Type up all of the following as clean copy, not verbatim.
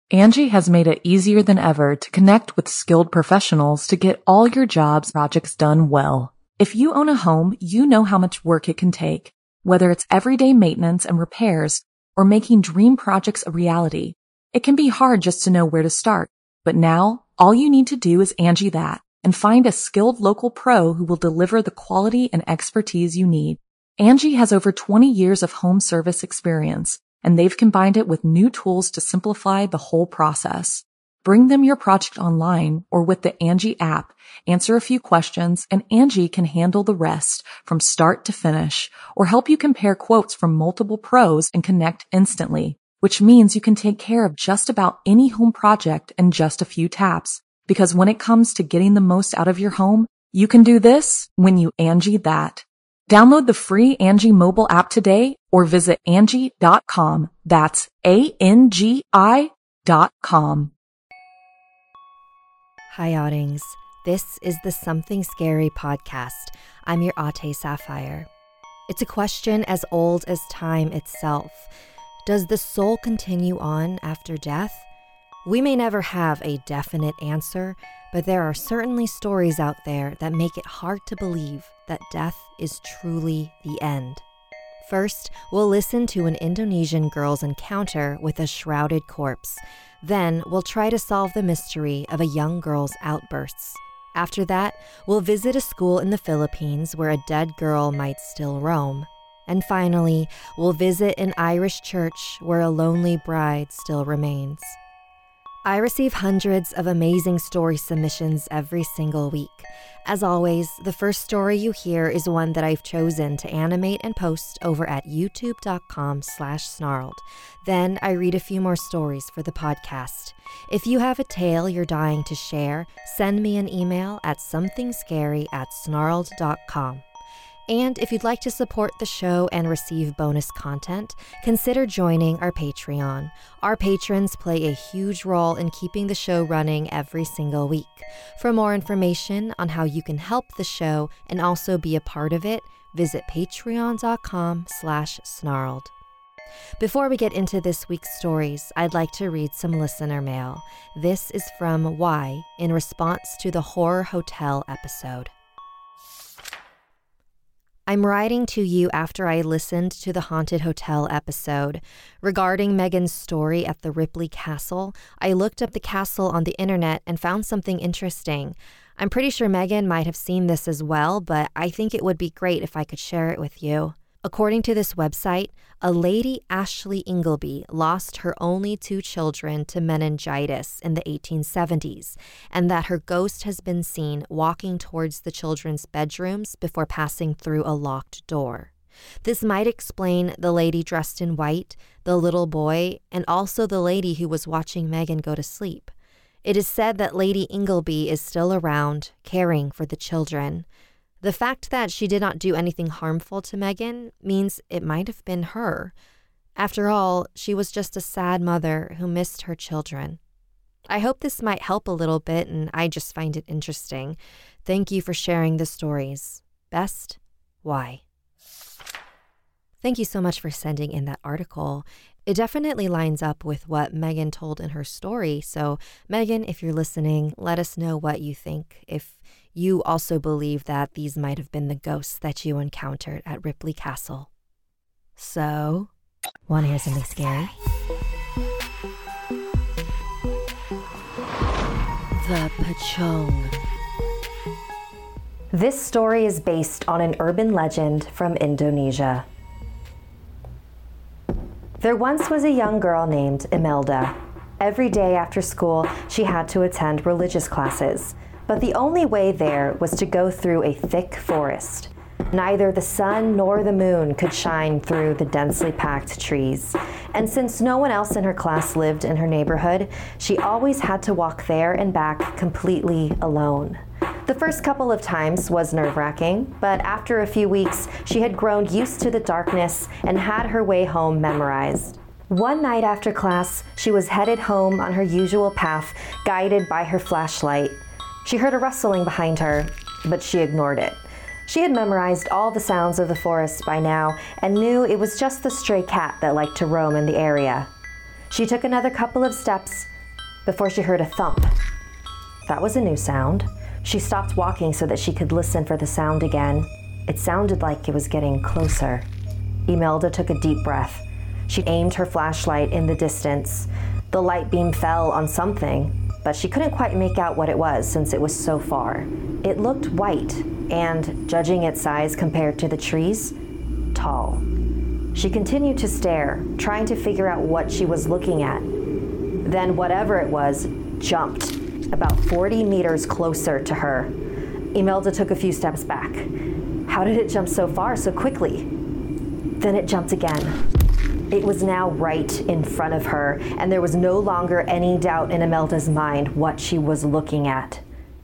Angie has made it easier than ever to connect with skilled professionals to get all your jobs projects done well. If you own a home, you know how much work it can take, whether it's everyday maintenance and repairs or making dream projects a reality. It can be hard just to know where to start, but now all you need to do is Angie that and find a skilled local pro who will deliver the quality and expertise you need. Angie has over 20 years of home service experience, and they've combined it with new tools to simplify the whole process. Bring them your project online or with the Angie app, answer a few questions, and Angie can handle the rest from start to finish, or help you compare quotes from multiple pros and connect instantly, which means you can take care of just about any home project in just a few taps. Because when it comes to getting the most out of your home, you can do this when you Angie that. Download the free Angie mobile app today or visit Angie.com. That's ANGI.com. Hi, Oddings. This is the Something Scary podcast. I'm your Ate Sapphire. It's a question as old as time itself. Does the soul continue on after death? We may never have a definite answer, but there are certainly stories out there that make it hard to believe that death is truly the end. First, we'll listen to an Indonesian girl's encounter with a shrouded corpse. Then, we'll try to solve the mystery of a young girl's outbursts. After that, we'll visit a school in the Philippines where a dead girl might still roam. And finally, we'll visit an Irish church where a lonely bride still remains. I receive hundreds of amazing story submissions every single week. As always, the first story you hear is one that I've chosen to animate and post over at youtube.com/snarled. Then I read a few more stories for the podcast. If you have a tale you're dying to share, send me an email at somethingscary@snarled.com. And if you'd like to support the show and receive bonus content, consider joining our Patreon. Our patrons play a huge role in keeping the show running every single week. For more information on how you can help the show and also be a part of it, visit patreon.com/snarled. Before we get into this week's stories, I'd like to read some listener mail. This is from Y in response to the Horror Hotel episode. I'm writing to you after I listened to the Haunted Hotel episode. Regarding Megan's story at the Ripley Castle, I looked up the castle on the internet and found something interesting. I'm pretty sure Megan might have seen this as well, but I think it would be great if I could share it with you. According to this website, a Lady Ashley Ingleby lost her only 2 children to meningitis in the 1870s, and that her ghost has been seen walking towards the children's bedrooms before passing through a locked door. This might explain the lady dressed in white, the little boy, and also the lady who was watching Megan go to sleep. It is said that Lady Ingleby is still around, caring for the children. The fact that she did not do anything harmful to Megan means it might have been her. After all, she was just a sad mother who missed her children. I hope this might help a little bit, and I just find it interesting. Thank you for sharing the stories. Best, Y. Thank you so much for sending in that article. It definitely lines up with what Megan told in her story. So, Megan, if you're listening, let us know what you think. If you also believe that these might have been the ghosts that you encountered at Ripley Castle. So, want to hear something scary? The Pocong. This story is based on an urban legend from Indonesia. There once was a young girl named Imelda. Every day after school, she had to attend religious classes. But the only way there was to go through a thick forest. Neither the sun nor the moon could shine through the densely packed trees. And since no one else in her class lived in her neighborhood, she always had to walk there and back completely alone. The first couple of times was nerve-wracking, but after a few weeks, she had grown used to the darkness and had her way home memorized. One night after class, she was headed home on her usual path, guided by her flashlight. She heard a rustling behind her, but she ignored it. She had memorized all the sounds of the forest by now and knew it was just the stray cat that liked to roam in the area. She took another couple of steps, before she heard a thump. That was a new sound. She stopped walking so that she could listen for the sound again. It sounded like it was getting closer. Imelda took a deep breath. She aimed her flashlight in the distance. The light beam fell on something, but she couldn't quite make out what it was since it was so far. It looked white, and, judging its size compared to the trees, tall. She continued to stare, trying to figure out what she was looking at. Then whatever it was jumped about 40 meters closer to her. Imelda took a few steps back. How did it jump so far so quickly? Then it jumped again. It was now right in front of her, and there was no longer any doubt in Imelda's mind what she was looking at.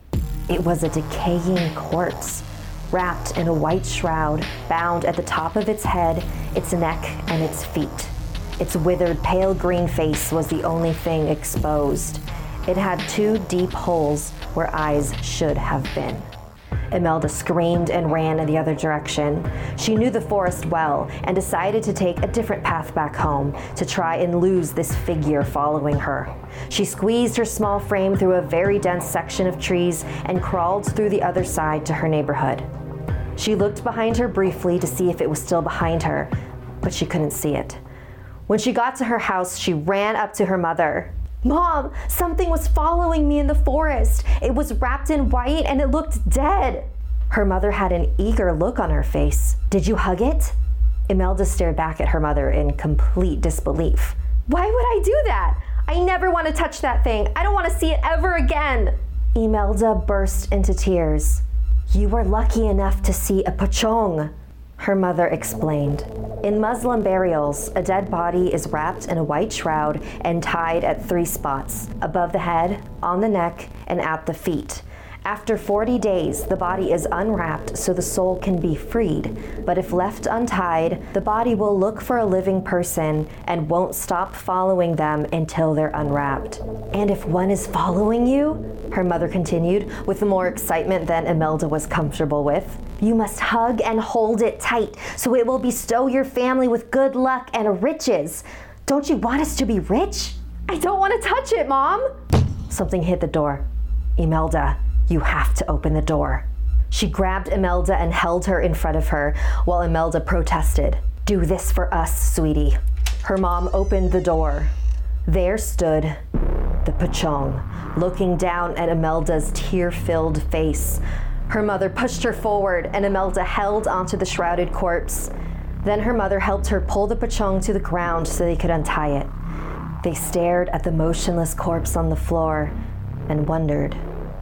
It was a decaying corpse, wrapped in a white shroud, bound at the top of its head, its neck, and its feet. Its withered, pale green face was the only thing exposed. It had 2 deep holes where eyes should have been. Imelda screamed and ran in the other direction. She knew the forest well and decided to take a different path back home to try and lose this figure following her. She squeezed her small frame through a very dense section of trees and crawled through the other side to her neighborhood. She looked behind her briefly to see if it was still behind her, but she couldn't see it. When she got to her house, she ran up to her mother. "Mom, something was following me in the forest. It was wrapped in white and it looked dead." Her mother had an eager look on her face. "Did you hug it?" Imelda stared back at her mother in complete disbelief. "Why would I do that? I never want to touch that thing. I don't want to see it ever again." Imelda burst into tears. "You were lucky enough to see a pocong," her mother explained. In Muslim burials, a dead body is wrapped in a white shroud and tied at 3 spots: above the head, on the neck, and at the feet. After 40 days, the body is unwrapped so the soul can be freed. But if left untied, the body will look for a living person and won't stop following them until they're unwrapped. "And if one is following you," her mother continued, with more excitement than Imelda was comfortable with, "you must hug and hold it tight so it will bestow your family with good luck and riches. Don't you want us to be rich?" "I don't want to touch it, Mom." Something hit the door. "Imelda, you have to open the door." She grabbed Imelda and held her in front of her while Imelda protested. "Do this for us, sweetie." Her mom opened the door. There stood the pocong, looking down at Imelda's tear-filled face. Her mother pushed her forward and Imelda held onto the shrouded corpse. Then her mother helped her pull the pocong to the ground so they could untie it. They stared at the motionless corpse on the floor and wondered,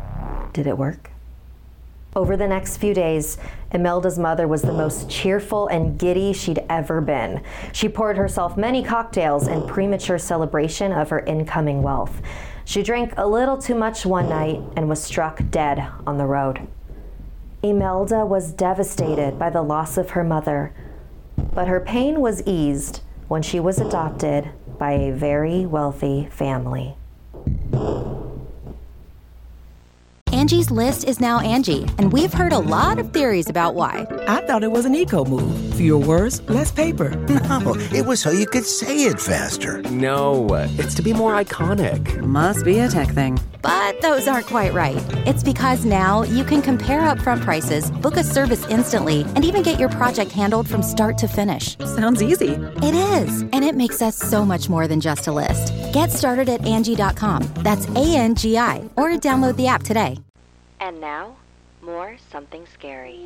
did it work? Over the next few days, Imelda's mother was the most cheerful and giddy she'd ever been. She poured herself many cocktails in premature celebration of her incoming wealth. She drank a little too much one night and was struck dead on the road. Imelda was devastated by the loss of her mother, but her pain was eased when she was adopted by a very wealthy family. Angie's List is now Angie, and we've heard a lot of theories about why. I thought it was an eco move. Fewer words, less paper. No, it was so you could say it faster. No, it's to be more iconic. Must be a tech thing. But those aren't quite right. It's because now you can compare upfront prices, book a service instantly, and even get your project handled from start to finish. Sounds easy. It is, and it makes us so much more than just a list. Get started at Angie.com. That's ANGI, or download the app today. And now, more Something Scary.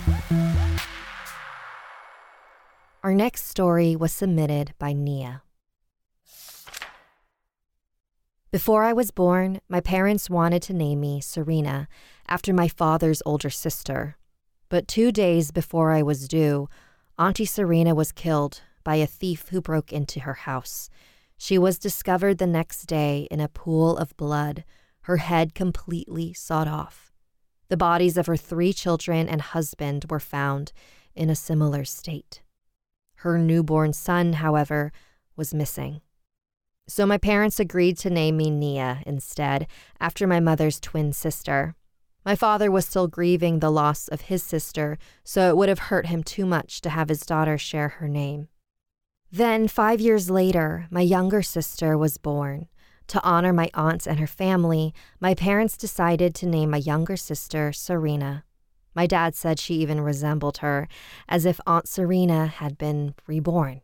Our next story was submitted by Nia. Before I was born, my parents wanted to name me Serena, after my father's older sister. But 2 days before I was due, Auntie Serena was killed by a thief who broke into her house. She was discovered the next day in a pool of blood, her head completely sawed off. The bodies of her 3 children and husband were found in a similar state. Her newborn son, however, was missing. So my parents agreed to name me Nia instead, after my mother's twin sister. My father was still grieving the loss of his sister, so it would have hurt him too much to have his daughter share her name. Then, 5 years later, my younger sister was born. To honor my aunt and her family, my parents decided to name my younger sister Serena. My dad said she even resembled her, as if Aunt Serena had been reborn.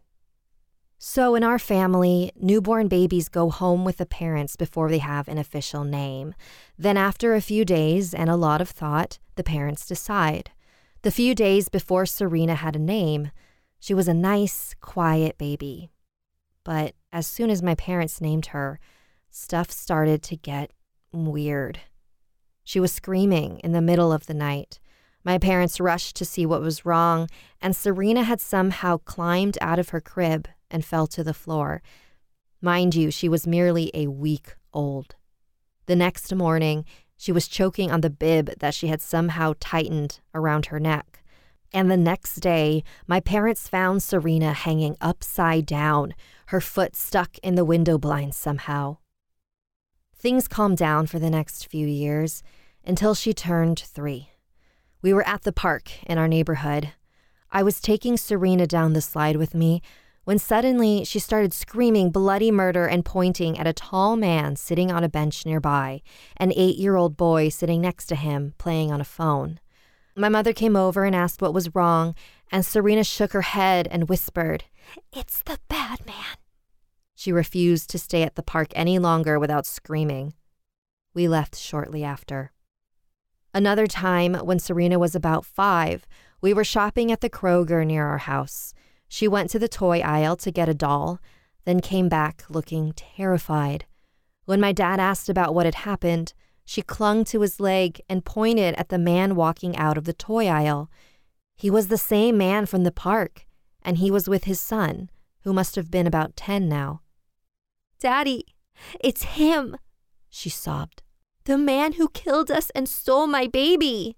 So in our family, newborn babies go home with the parents before they have an official name. Then after a few days and a lot of thought, the parents decide. The few days before Serena had a name, she was a nice, quiet baby. But as soon as my parents named her, stuff started to get weird. She was screaming in the middle of the night. My parents rushed to see what was wrong, and Serena had somehow climbed out of her crib and fell to the floor. Mind you, she was merely a week old. The next morning, she was choking on the bib that she had somehow tightened around her neck. And the next day, my parents found Serena hanging upside down, her foot stuck in the window blinds somehow. Things calmed down for the next few years until she turned 3. We were at the park in our neighborhood. I was taking Serena down the slide with me when suddenly she started screaming bloody murder and pointing at a tall man sitting on a bench nearby, an 8-year-old boy sitting next to him playing on a phone. My mother came over and asked what was wrong, and Serena shook her head and whispered, "It's the bad man." She refused to stay at the park any longer without screaming. We left shortly after. Another time, when Serena was about 5, we were shopping at the Kroger near our house. She went to the toy aisle to get a doll, then came back looking terrified. When my dad asked about what had happened, she clung to his leg and pointed at the man walking out of the toy aisle. He was the same man from the park, and he was with his son, who must have been about 10 now. "Daddy, it's him," she sobbed. "The man who killed us and stole my baby."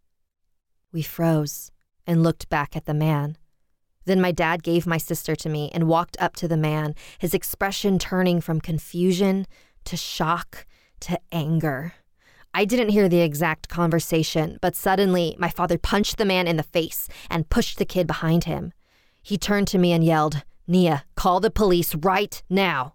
We froze and looked back at the man. Then my dad gave my sister to me and walked up to the man, his expression turning from confusion to shock to anger. I didn't hear the exact conversation, but suddenly my father punched the man in the face and pushed the kid behind him. He turned to me and yelled, "Nia, call the police right now."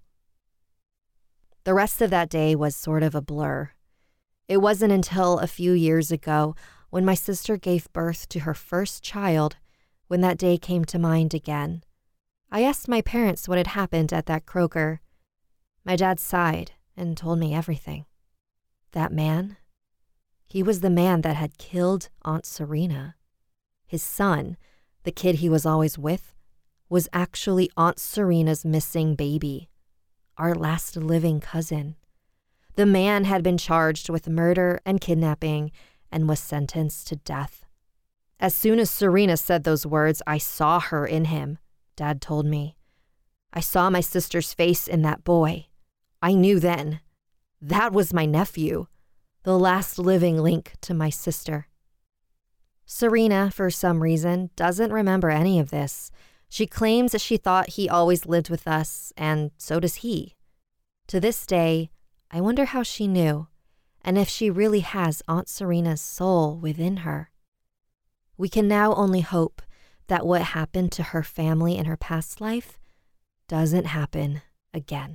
The rest of that day was sort of a blur. It wasn't until a few years ago, when my sister gave birth to her first child, when that day came to mind again. I asked my parents what had happened at that Kroger. My dad sighed and told me everything. That man, he was the man that had killed Aunt Serena. His son, the kid he was always with, was actually Aunt Serena's missing baby, our last living cousin. The man had been charged with murder and kidnapping and was sentenced to death. As soon as Serena said those words, I saw her in him, Dad told me. I saw my sister's face in that boy. I knew then. That was my nephew, the last living link to my sister. Serena, for some reason, doesn't remember any of this. She claims that she thought he always lived with us, and so does he. To this day, I wonder how she knew, and if she really has Aunt Serena's soul within her. We can now only hope that what happened to her family in her past life doesn't happen again.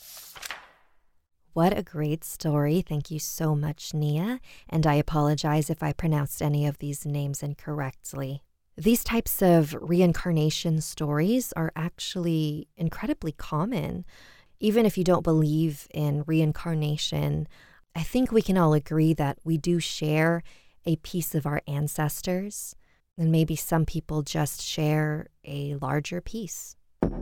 What a great story. Thank you so much, Nia. And I apologize if I pronounced any of these names incorrectly. These types of reincarnation stories are actually incredibly common. Even if you don't believe in reincarnation, I think we can all agree that we do share a piece of our ancestors, and maybe some people just share a larger piece.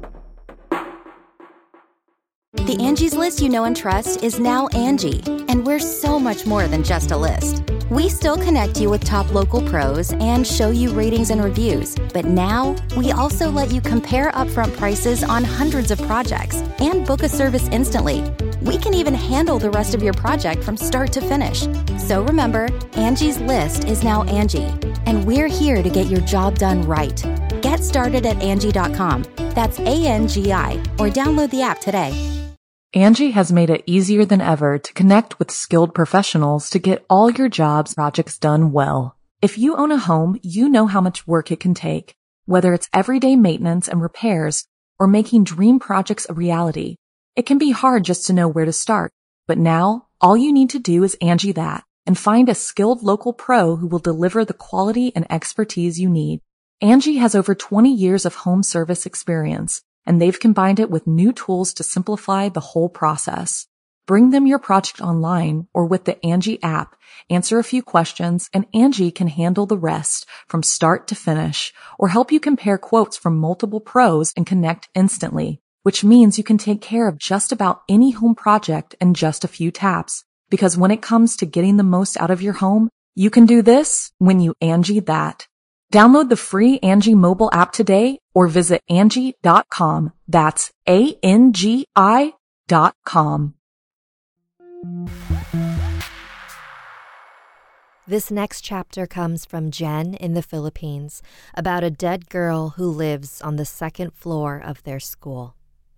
The Angie's List you know and trust is now Angie, and we're so much more than just a list. We still connect you with top local pros and show you ratings and reviews, but now we also let you compare upfront prices on hundreds of projects and book a service instantly. We can even handle the rest of your project from start to finish. So remember, Angie's List is now Angie, and we're here to get your job done right. Get started at Angie.com. That's ANGI, or download the app today. Angie has made it easier than ever to connect with skilled professionals to get all your jobs projects done well. If you own a home, you know how much work it can take, whether it's everyday maintenance and repairs or making dream projects a reality. It can be hard just to know where to start, but now all you need to do is Angie that and find a skilled local pro who will deliver the quality and expertise you need. Angie has over 20 years of home service experience, and they've combined it with new tools to simplify the whole process. Bring them your project online or with the Angie app, answer a few questions, and Angie can handle the rest from start to finish or help you compare quotes from multiple pros and connect instantly, which means you can take care of just about any home project in just a few taps. Because when it comes to getting the most out of your home, you can do this when you Angie that. Download the free Angie mobile app today or visit Angie.com. That's ANGI.com. This next chapter comes from Jen in the Philippines about a dead girl who lives on the second floor of their school.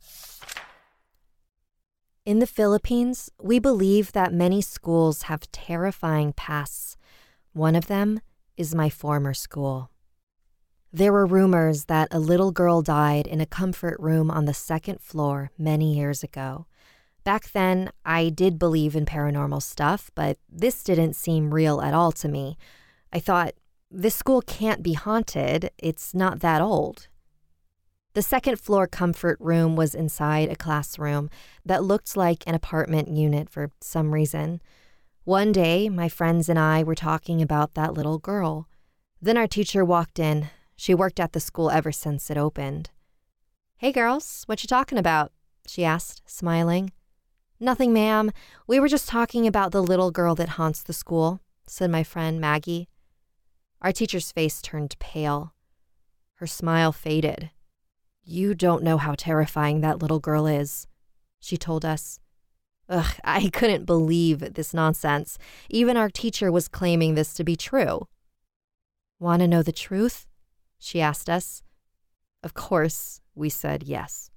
In the Philippines, we believe that many schools have terrifying pasts. One of them is my former school. There were rumors that a little girl died in a comfort room on the second floor many years ago. Back then, I did believe in paranormal stuff, but this didn't seem real at all to me. I thought, this school can't be haunted. It's not that old. The second floor comfort room was inside a classroom that looked like an apartment unit for some reason. One day, my friends and I were talking about that little girl. Then our teacher walked in. She worked at the school ever since it opened. "Hey girls, what you talking about?" she asked, smiling. "Nothing, ma'am. We were just talking about the little girl that haunts the school," said my friend Maggie. Our teacher's face turned pale. Her smile faded. "You don't know how terrifying that little girl is," she told us. Ugh, I couldn't believe this nonsense. Even our teacher was claiming this to be true. "Want to know the truth?" she asked us. Of course, we said yes.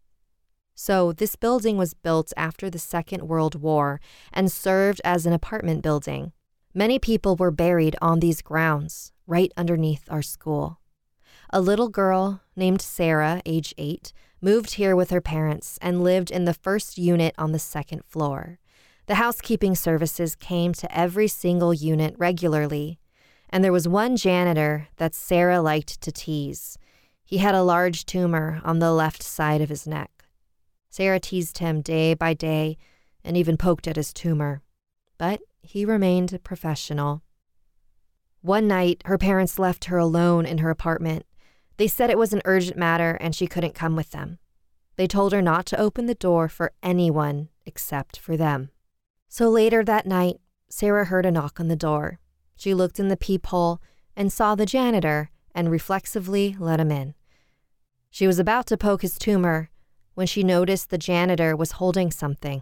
So this building was built after the Second World War and served as an apartment building. Many people were buried on these grounds, right underneath our school. A little girl named Sarah, age 8, moved here with her parents and lived in the first unit on the second floor. The housekeeping services came to every single unit regularly, and there was one janitor that Sarah liked to tease. He had a large tumor on the left side of his neck. Sarah teased him day by day and even poked at his tumor, but he remained professional. One night, her parents left her alone in her apartment. They said it was an urgent matter and she couldn't come with them. They told her not to open the door for anyone except for them. So later that night, Sarah heard a knock on the door. She looked in the peephole and saw the janitor and reflexively let him in. She was about to poke his tumor when she noticed the janitor was holding something,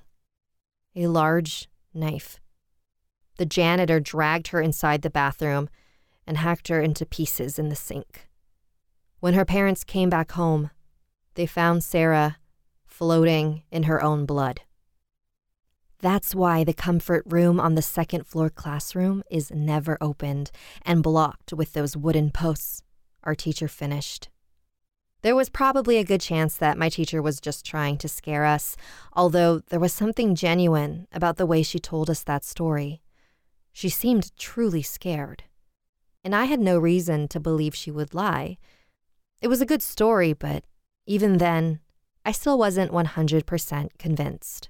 a large knife. The janitor dragged her inside the bathroom and hacked her into pieces in the sink. When her parents came back home, they found Sarah floating in her own blood. That's why the comfort room on the second floor classroom is never opened and blocked with those wooden posts, our teacher finished. There was probably a good chance that my teacher was just trying to scare us, although there was something genuine about the way she told us that story. She seemed truly scared, and I had no reason to believe she would lie. It was a good story, but even then, I still wasn't 100% convinced.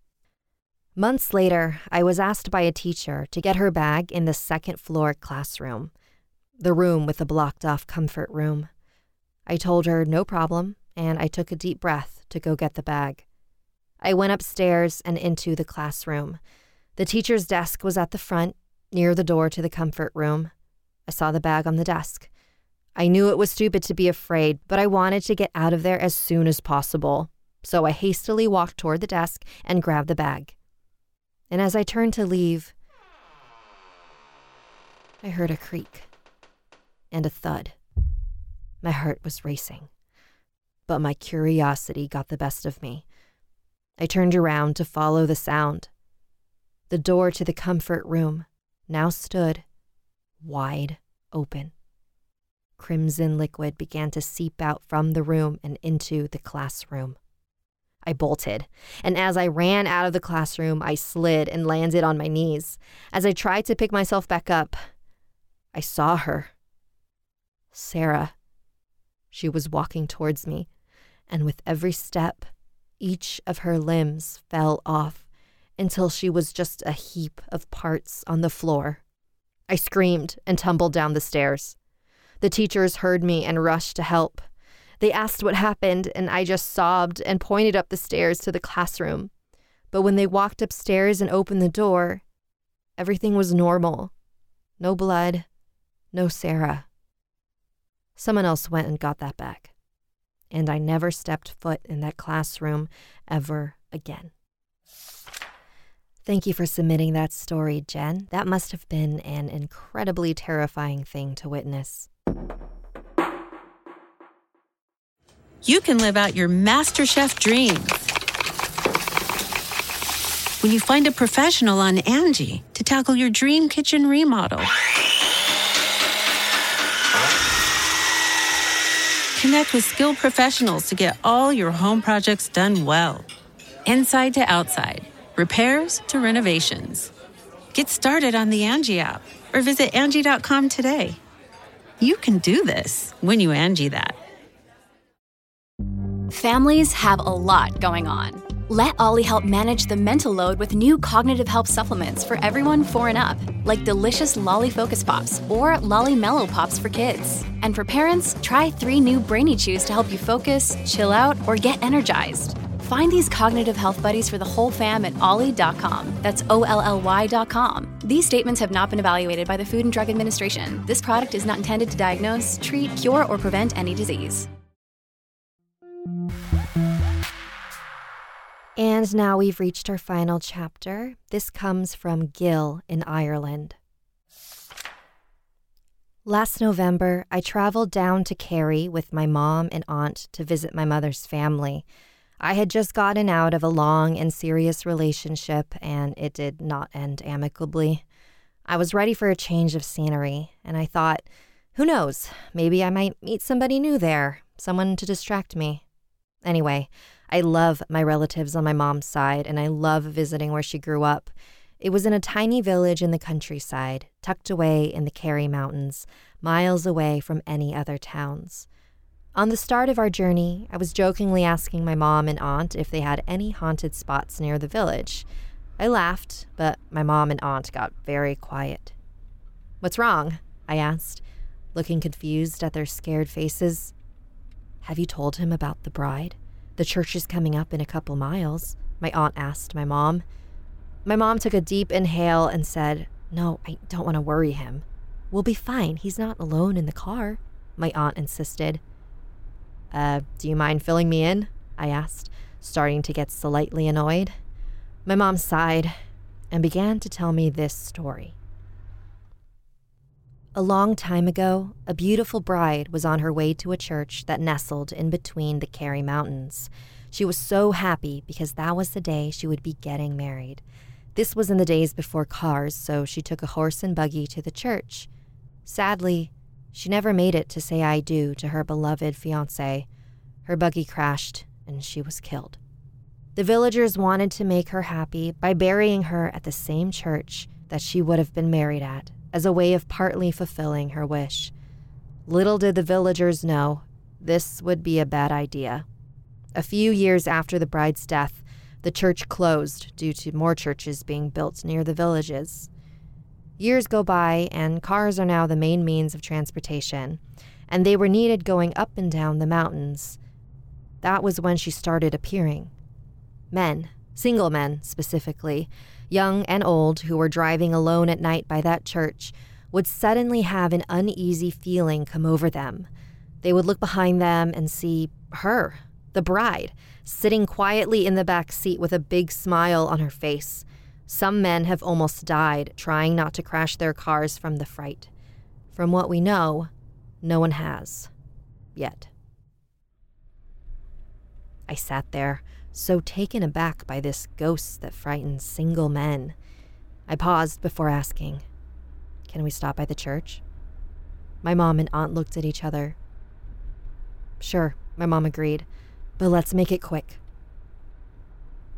Months later, I was asked by a teacher to get her bag in the second floor classroom, the room with the blocked-off comfort room. I told her no problem, and I took a deep breath to go get the bag. I went upstairs and into the classroom. The teacher's desk was at the front, near the door to the comfort room. I saw the bag on the desk. I knew it was stupid to be afraid, but I wanted to get out of there as soon as possible. So I hastily walked toward the desk and grabbed the bag. And as I turned to leave, I heard a creak and a thud. My heart was racing, but my curiosity got the best of me. I turned around to follow the sound. The door to the comfort room now stood wide open. Crimson liquid began to seep out from the room and into the classroom. I bolted, and as I ran out of the classroom, I slid and landed on my knees. As I tried to pick myself back up, I saw her. Sarah. She was walking towards me, and with every step, each of her limbs fell off until she was just a heap of parts on the floor. I screamed and tumbled down the stairs. The teachers heard me and rushed to help. They asked what happened, and I just sobbed and pointed up the stairs to the classroom. But when they walked upstairs and opened the door, everything was normal. No blood, no Sarah. Someone else went and got that back. And I never stepped foot in that classroom ever again. Thank you for submitting that story, Jen. That must have been an incredibly terrifying thing to witness. You can live out your MasterChef dreams when you find a professional on Angie to tackle your dream kitchen remodel. Connect with skilled professionals to get all your home projects done well. Inside to outside, repairs to renovations. Get started on the Angie app or visit Angie.com today. You can do this when you Angie that. Families have a lot going on. Let Ollie help manage the mental load with new cognitive help supplements for everyone 4 and up, like delicious Lolly Focus Pops or Lolly Mellow Pops for kids. And for parents, try 3 new Brainy Chews to help you focus, chill out, or get energized. Find these cognitive health buddies for the whole fam at ollie.com. That's OLLY.com. These statements have not been evaluated by the Food and Drug Administration. This product is not intended to diagnose, treat, cure, or prevent any disease. And now we've reached our final chapter. This comes from Gil in Ireland. Last November, I traveled down to Kerry with my mom and aunt to visit my mother's family. I had just gotten out of a long and serious relationship, and it did not end amicably. I was ready for a change of scenery, and I thought, who knows, maybe I might meet somebody new there, someone to distract me. Anyway, I love my relatives on my mom's side, and I love visiting where she grew up. It was in a tiny village in the countryside, tucked away in the Kerry Mountains, miles away from any other towns. On the start of our journey, I was jokingly asking my mom and aunt if they had any haunted spots near the village. I laughed, but my mom and aunt got very quiet. "What's wrong?" I asked, looking confused at their scared faces. "Have you told him about the bride? The church is coming up in a couple miles," my aunt asked my mom. My mom took a deep inhale and said, "No, I don't want to worry him. We'll be fine. He's not alone in the car," my aunt insisted. Do you mind filling me in?" I asked, starting to get slightly annoyed. My mom sighed and began to tell me this story. A long time ago, a beautiful bride was on her way to a church that nestled in between the Kerry Mountains. She was so happy because that was the day she would be getting married. This was in the days before cars, so she took a horse and buggy to the church. Sadly, she never made it to say I do to her beloved fiancé. Her buggy crashed, and she was killed. The villagers wanted to make her happy by burying her at the same church that she would have been married at, as a way of partly fulfilling her wish. Little did the villagers know, this would be a bad idea. A few years after the bride's death, the church closed due to more churches being built near the villages. Years go by, and cars are now the main means of transportation, and they were needed going up and down the mountains. That was when she started appearing. Men, single men specifically, young and old, who were driving alone at night by that church, would suddenly have an uneasy feeling come over them. They would look behind them and see her, the bride, sitting quietly in the back seat with a big smile on her face. Some men have almost died trying not to crash their cars from the fright. From what we know, no one has. Yet. I sat there, so taken aback by this ghost that frightens single men. I paused before asking, "Can we stop by the church?" My mom and aunt looked at each other. "Sure," my mom agreed, "but let's make it quick."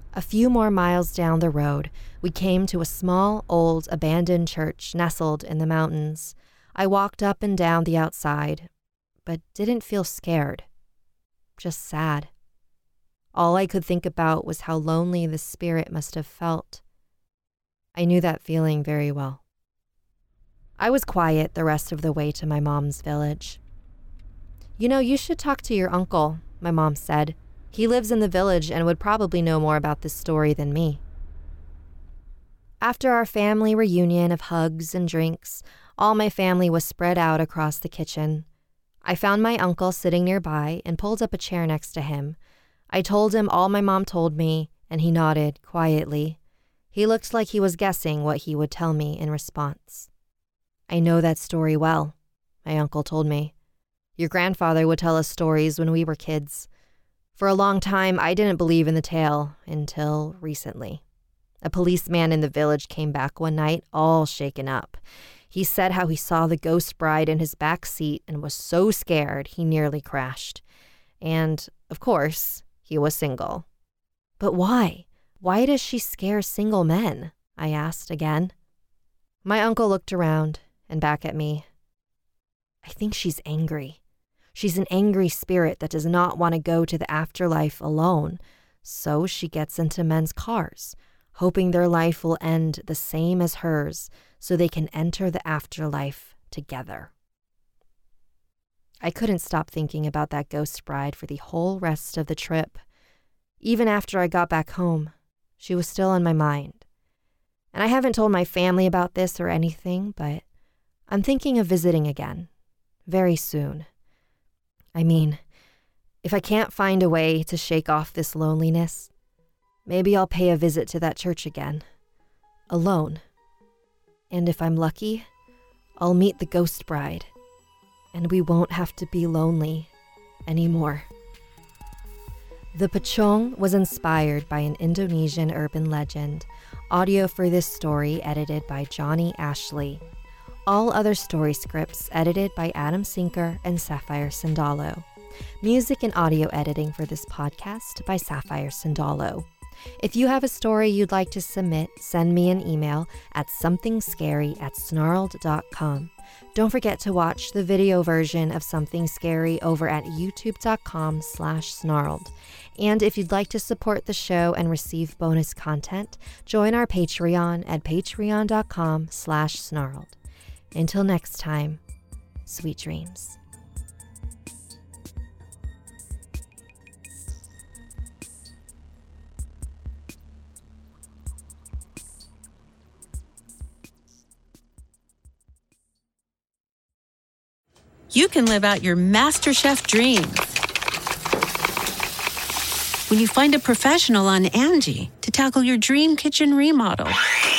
A few more miles down the road, we came to a small, old, abandoned church nestled in the mountains. I walked up and down the outside, but didn't feel scared, just sad. All I could think about was how lonely the spirit must have felt. I knew that feeling very well. I was quiet the rest of the way to my mom's village. You should talk to your uncle, my mom said. He lives in the village and would probably know more about this story than me. After our family reunion of hugs and drinks, all my family was spread out across the kitchen. I found my uncle sitting nearby and pulled up a chair next to him. I told him all my mom told me, and he nodded quietly. He looked like he was guessing what he would tell me in response. I know that story well, my uncle told me. Your grandfather would tell us stories when we were kids. For a long time, I didn't believe in the tale until recently. A policeman in the village came back one night, all shaken up. He said how he saw the ghost bride in his back seat and was so scared he nearly crashed. And, of course, he was single. But why? Why does she scare single men? I asked again. My uncle looked around and back at me. I think she's angry. She's an angry spirit that does not want to go to the afterlife alone, so she gets into men's cars, hoping their life will end the same as hers so they can enter the afterlife together. I couldn't stop thinking about that ghost bride for the whole rest of the trip. Even after I got back home, she was still on my mind. And I haven't told my family about this or anything, but I'm thinking of visiting again, very soon. I mean, if I can't find a way to shake off this loneliness, maybe I'll pay a visit to that church again, alone. And if I'm lucky, I'll meet the ghost bride, and we won't have to be lonely anymore. The Pocong was inspired by an Indonesian urban legend. Audio for this story edited by Johnny Ashley. All other story scripts edited by Adam Sinker and Sapphire Sandalo. Music and audio editing for this podcast by Sapphire Sandalo. If you have a story you'd like to submit, send me an email at somethingscary@snarled.com. Don't forget to watch the video version of Something Scary over at youtube.com/snarled. And if you'd like to support the show and receive bonus content, join our Patreon at patreon.com/snarled. Until next time, sweet dreams. You can live out your MasterChef dreams when you find a professional on Angie to tackle your dream kitchen remodel.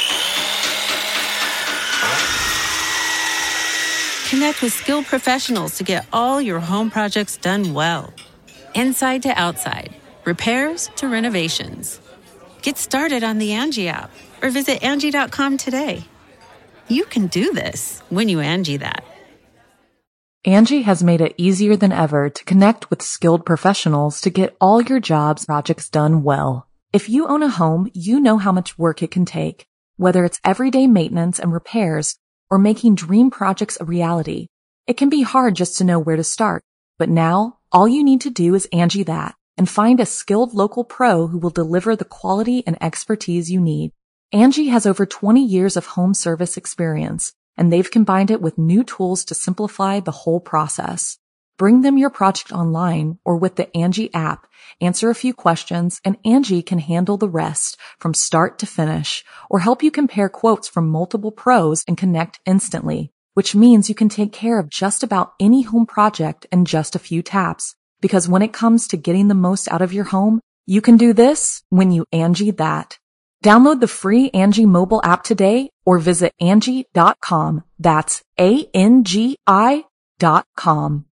Connect with skilled professionals to get all your home projects done well. Inside to outside, repairs to renovations. Get started on the Angie app or visit Angie.com today. You can do this when you Angie that. Angie has made it easier than ever to connect with skilled professionals to get all your jobs projects done well. If you own a home, you know how much work it can take, whether it's everyday maintenance and repairs or making dream projects a reality. It can be hard just to know where to start, but now all you need to do is Angie that and find a skilled local pro who will deliver the quality and expertise you need. Angie has over 20 years of home service experience, and they've combined it with new tools to simplify the whole process. Bring them your project online or with the Angie app, answer a few questions, and Angie can handle the rest from start to finish, or help you compare quotes from multiple pros and connect instantly, which means you can take care of just about any home project in just a few taps. Because when it comes to getting the most out of your home, you can do this when you Angie that. Download the free Angie mobile app today or visit Angie.com. That's ANGI.com.